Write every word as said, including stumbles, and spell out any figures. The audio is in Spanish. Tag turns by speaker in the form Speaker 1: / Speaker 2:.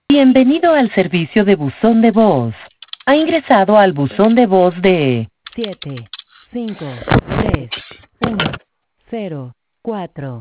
Speaker 1: Bienvenido al servicio de buzón de voz. Ha ingresado al buzón de voz de siete cinco tres uno cero cuatro.